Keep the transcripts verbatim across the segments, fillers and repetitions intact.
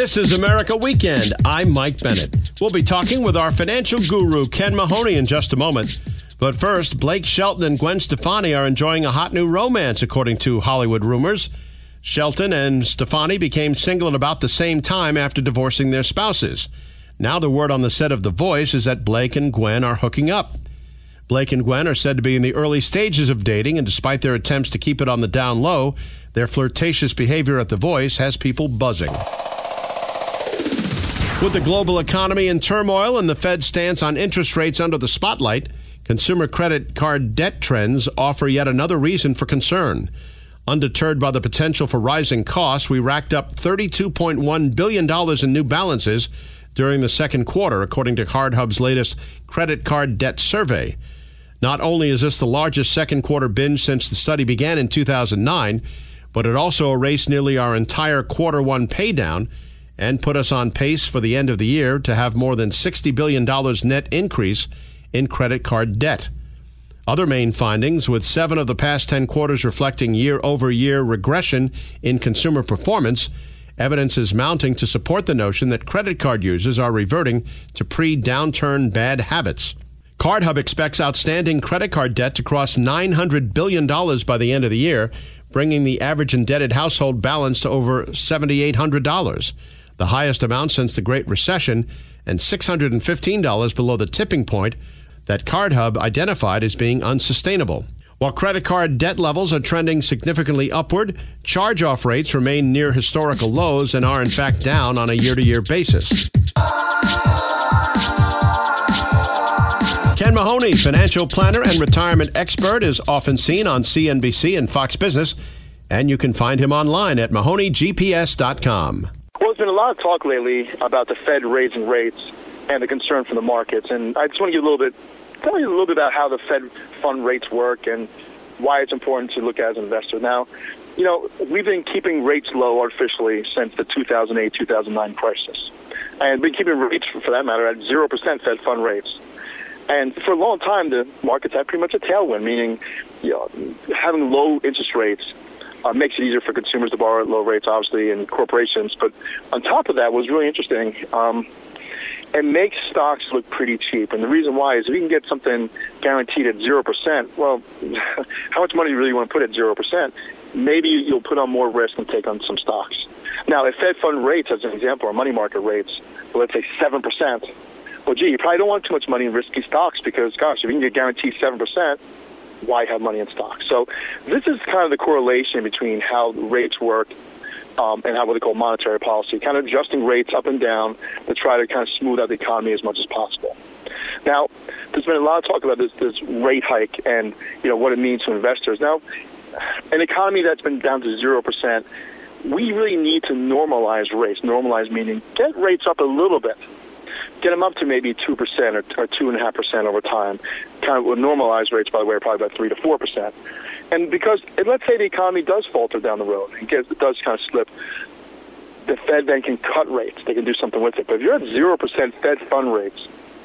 This is America Weekend. I'm Mike Bennett. We'll be talking with our financial guru, Ken Mahoney, in just a moment. But first, Blake Shelton and Gwen Stefani are enjoying a hot new romance, according to Hollywood rumors. Shelton and Stefani became single at about the same time after divorcing their spouses. Now the word on the set of The Voice is that Blake and Gwen are hooking up. Blake and Gwen are said to be in the early stages of dating, and despite their attempts to keep it on the down low, their flirtatious behavior at The Voice has people buzzing. With the global economy in turmoil and the Fed's stance on interest rates under the spotlight, consumer credit card debt trends offer yet another reason for concern. Undeterred by the potential for rising costs, we racked up thirty-two point one billion dollars in new balances during the second quarter, according to CardHub's latest credit card debt survey. Not only is this the largest second quarter binge since the study began in two thousand nine, but it also erased nearly our entire quarter one paydown and put us on pace for the end of the year to have more than sixty billion dollars net increase in credit card debt. Other main findings, with seven of the past ten quarters reflecting year-over-year regression in consumer performance, evidence is mounting to support the notion that credit card users are reverting to pre-downturn bad habits. CardHub expects outstanding credit card debt to cross nine hundred billion dollars by the end of the year, bringing the average indebted household balance to over seven thousand eight hundred dollars, the highest amount since the Great Recession, and six hundred fifteen dollars below the tipping point that CardHub identified as being unsustainable. While credit card debt levels are trending significantly upward, charge-off rates remain near historical lows and are in fact down on a year-to-year basis. Ken Mahoney, financial planner and retirement expert, is often seen on C N B C and Fox Business, and you can find him online at mahoney g p s dot com. Well, there's been a lot of talk lately about the Fed raising rates and the concern from the markets, and I just want to give a little bit, tell you a little bit about how the Fed fund rates work and why it's important to look at as an investor. Now, you know, we've been keeping rates low artificially since the two thousand eight two thousand nine crisis, and been keeping rates, for that matter, at zero percent Fed fund rates. And for a long time, the markets had pretty much a tailwind, meaning, you know, having low interest rates uh, makes it easier for consumers to borrow at low rates, obviously, and corporations. But on top of that, was really interesting. Um, It makes stocks look pretty cheap. And the reason why is if you can get something guaranteed at zero percent, well, how much money do you really want to put at zero percent? Maybe you'll put on more risk and take on some stocks. Now, if Fed fund rates, as an example, or money market rates, let's say seven percent, well, gee, you probably don't want too much money in risky stocks because, gosh, if you can get guaranteed seven percent, why have money in stocks? So this is kind of the correlation between how rates work Um, and how what they call monetary policy, kind of adjusting rates up and down to try to kind of smooth out the economy as much as possible. Now, there's been a lot of talk about this, this rate hike and, you know, what it means to investors. Now, an economy that's been down to zero percent, we really need to normalize rates. Normalize meaning get rates up a little bit. Get them up to maybe two percent or, or two point five percent over time. Kind of with normalized rates, by the way, are probably about three to four percent. And because, and let's say the economy does falter down the road, and gets, it does kind of slip, the Fed then can cut rates. They can do something with it. But if you're at zero percent Fed fund rates,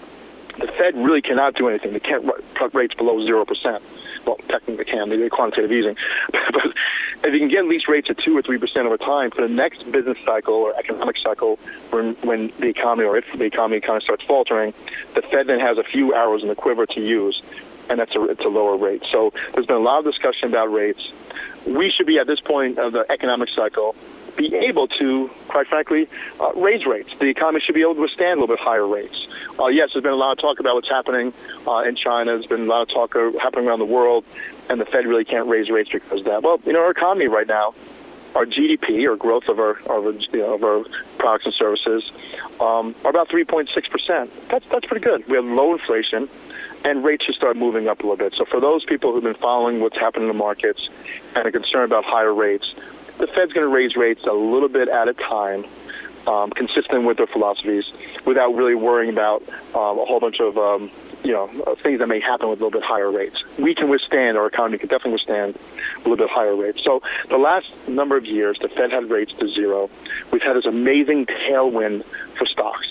the Fed really cannot do anything. They can't cut rates below zero percent. Well, technically they can. They do quantitative easing. But if you can get at least rates at two or three percent over time, for the next business cycle or economic cycle, when, when the economy or if the economy kind of starts faltering, the Fed then has a few arrows in the quiver to use, and that's a, it's a lower rate. So there's been a lot of discussion about rates. We should be, at this point of the economic cycle, be able to, quite frankly, uh, raise rates. The economy should be able to withstand a little bit higher rates. Uh, yes, there's been a lot of talk about what's happening uh, in China. There's been a lot of talk uh, happening around the world, and the Fed really can't raise rates because of that. Well, you know, our economy right now, our G D P, or growth of our, of our, you know, of our products and services, um, are about three point six percent. That's, that's pretty good. We have low inflation, and rates should start moving up a little bit. So for those people who've been following what's happening in the markets and are concerned about higher rates, the Fed's going to raise rates a little bit at a time, um, consistent with their philosophies, without really worrying about um, a whole bunch of um, you know uh, things that may happen with a little bit higher rates. We can withstand, our economy can definitely withstand a little bit higher rates. So the last number of years, the Fed had rates to zero. We've had this amazing tailwind for stocks.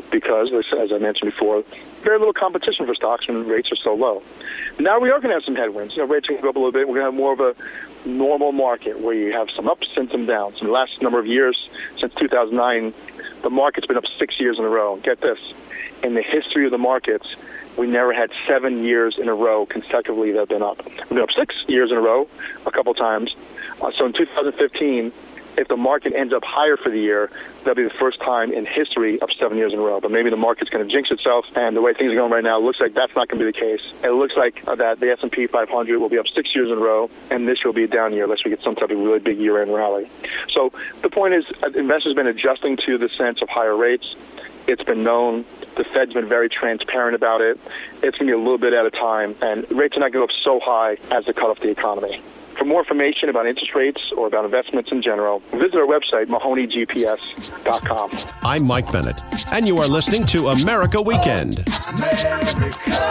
because, as I mentioned before, very little competition for stocks when rates are so low. Now we are going to have some headwinds. You know, rates are going to go up a little bit. We're going to have more of a normal market where you have some ups and some downs. In the last number of years, since two thousand nine, the market's been up six years in a row. Get this. In the history of the markets, we never had seven years in a row consecutively that have been up. We've been up six years in a row a couple times. Uh, so in two thousand fifteen, if the market ends up higher for the year, that'll be the first time in history of seven years in a row. But maybe the market's going to jinx itself, and the way things are going right now, it looks like that's not going to be the case. It looks like uh, that the S and P five hundred will be up six years in a row, and this year will be a down year unless we get some type of really big year-end rally. So the point is, uh, investors have been adjusting to the sense of higher rates. It's been known. The Fed's been very transparent about it. It's going to be a little bit at a time, and rates are not going to go up so high as to cut off the economy. For more information about interest rates or about investments in general, visit our website, mahoney g p s dot com. I'm Mike Bennett, and you are listening to America Weekend. America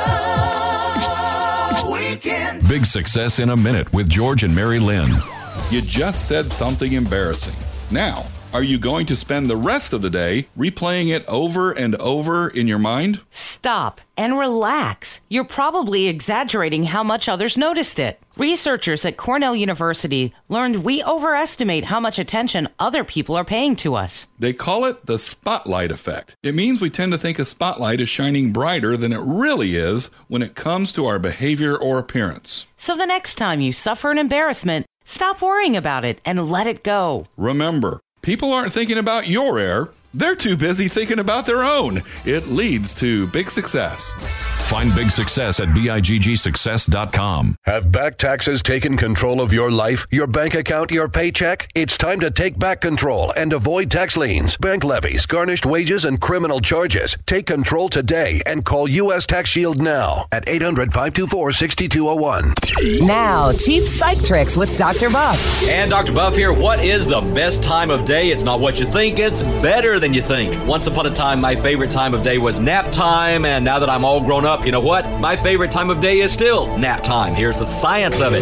Weekend. Big Success in a Minute with George and Mary Lynn. You just said something embarrassing. Now, are you going to spend the rest of the day replaying it over and over in your mind? Stop and relax. You're probably exaggerating how much others noticed it. Researchers at Cornell University learned we overestimate how much attention other people are paying to us. They call it the spotlight effect. It means we tend to think a spotlight is shining brighter than it really is when it comes to our behavior or appearance. So the next time you suffer an embarrassment, stop worrying about it and let it go. Remember, people aren't thinking about your air. They're too busy thinking about their own. It leads to big success. Find Big Success at big success dot com. Have back taxes taken control of your life, your bank account, your paycheck? It's time to take back control and avoid tax liens, bank levies, garnished wages, and criminal charges. Take control today and call U S Tax Shield now at eight hundred, five two four, six two zero one. Now, Cheap Psych Tricks with Doctor Buff. And Doctor Buff here. What is the best time of day? It's not what you think. It's better than you think. Once upon a time, my favorite time of day was nap time, and now that I'm all grown up, you know what? My favorite time of day is still nap time. Here's the science of it.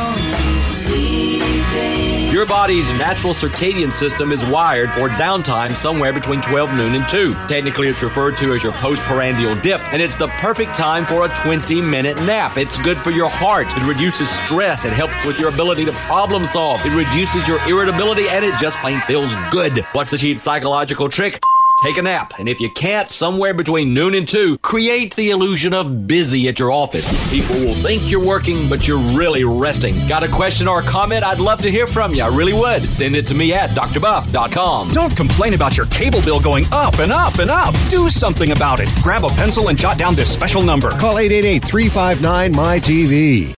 Your body's natural circadian system is wired for downtime somewhere between twelve noon and two. Technically, it's referred to as your postprandial dip, and it's the perfect time for a twenty-minute nap. It's good for your heart. It reduces stress. It helps with your ability to problem solve. It reduces your irritability, and it just plain feels good. What's the cheap psychological trick? Take a nap, and if you can't, somewhere between noon and two, create the illusion of busy at your office. People will think you're working, but you're really resting. Got a question or a comment? I'd love to hear from you. I really would. Send it to me at d r buff dot com. Don't complain about your cable bill going up and up and up. Do something about it. Grab a pencil and jot down this special number. Call eight eight eight, three five nine, M Y T V.